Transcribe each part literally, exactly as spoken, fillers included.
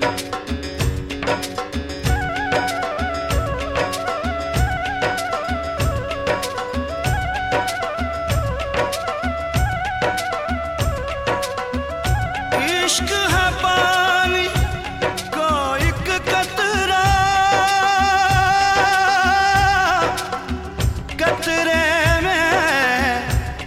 इश्क है पानी को एक कतरा, कतरे में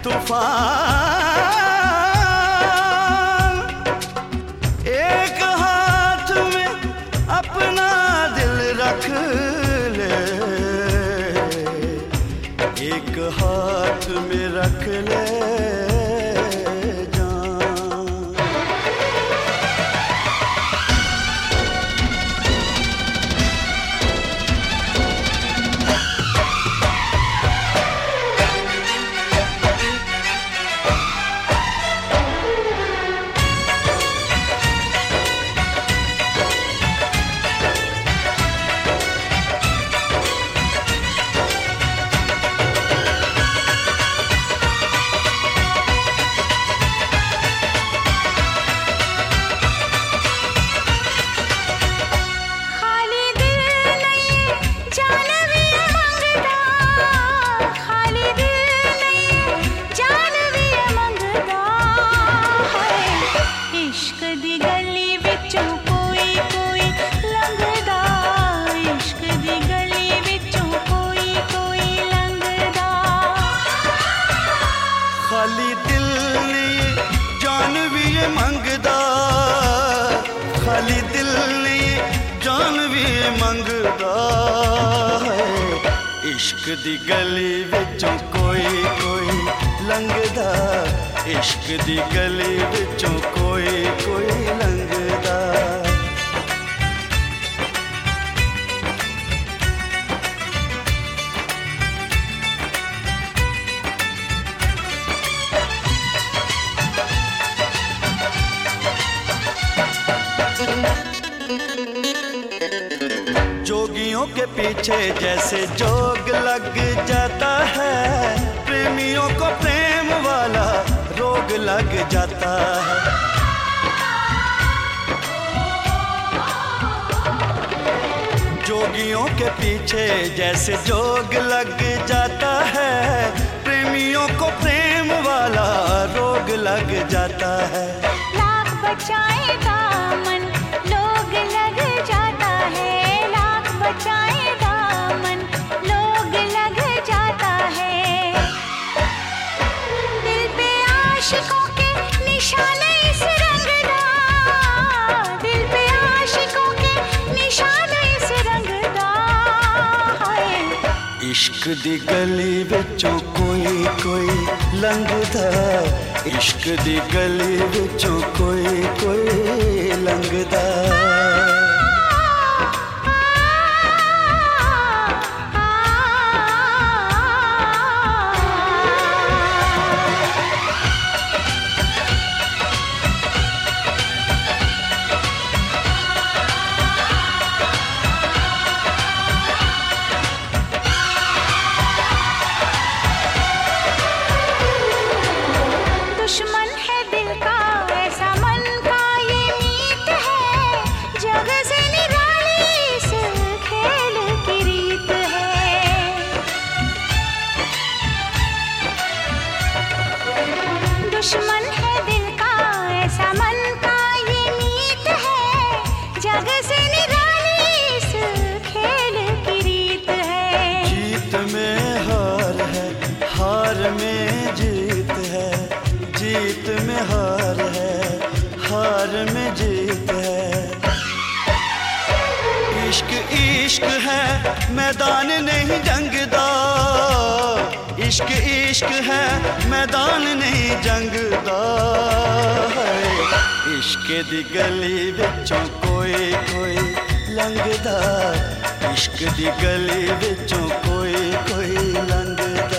तूफान। एक हाथ में अपना दिल रख ले, एक हाथ में रख ले खाली दिल नहीं जान भी ये मंगदा, खाली दिल नहीं जान भी ये मंगदा है। इश्क दी गली विचों कोई कोई लंघदा, इश्क दी गली विचों कोई कोई लंघदा। जोगियों के पीछे जैसे जोग लग जाता है, प्रेमियों को प्रेम वाला रोग लग जाता है। जोगियों के पीछे जैसे जोग लग जाता है, प्रेमियों को प्रेम वाला रोग लग जाता है। लाख बचाए दामन लोग लग जाता है, लाख बचाए दामन लोग लग जाता है। दिल पे आशिकों के निशाने इस रंगदा, दिल पे आशिकों के निशाने इस रंगदा है। इश्क दी गली विचों कोई कोई लंघदा, इश्क दी गली विचों कोई कोई लंघदा। दुश्मन है दिल का ऐसा मन का ये मीत है, जग से निराली इस खेल की रीत है। दुश्मन है दिल का ऐसा मन का ये मीत है, जग से निराली इस खेल की रीत है। जीत में हार है, हार में जीत है, जीत में हार है, हार में जीत है। इश्क इश्क है मैदान नहीं जंगदा, इश्क इश्क है मैदान नहीं जंगदा है। इश्क दी गली विचों कोई कोई लंघदा, इश्क दी गली विचों कोई कोई लंघदा।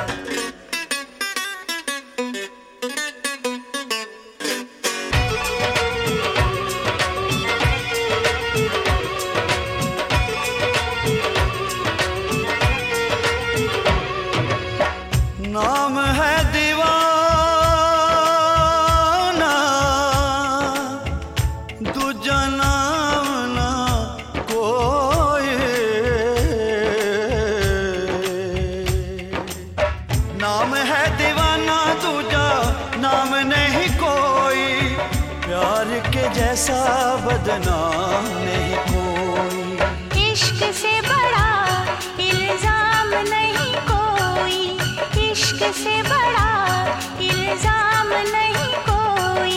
नाम है दीवाना, दूजा नाम ऐसा बदनाम नहीं कोई। इश्क से बड़ा इल्जाम नहीं कोई, इश्क से बड़ा इल्जाम नहीं कोई।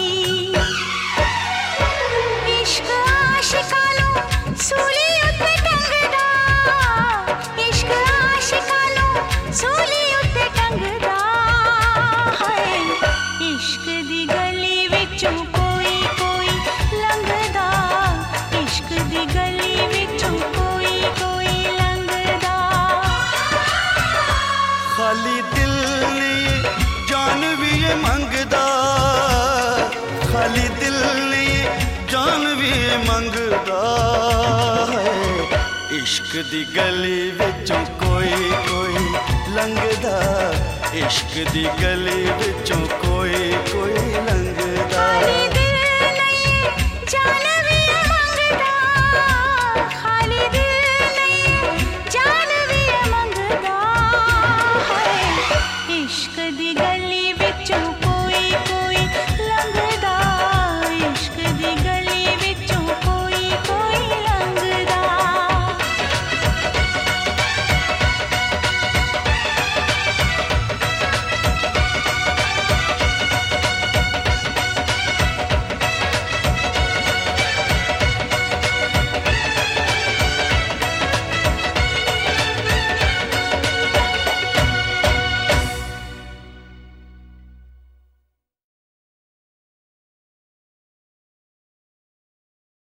इश्क आशिकानू सूली उत्ते टंगदा, इश्क आशिकानू सूली उत्ते टंगदा है। इश्क दी गली विचों कोई कोई लंघदा, इश्क दी गली विचों कोई कोई लंघदा। खाली दिल लिए जान भी ये मंगदा, खाली दिल लिए जान भी ये मंगदा है। इश्क दी गली विचों कोई कोई लंघदा, इश्क दी गली विचों कोई कोई लंघदा।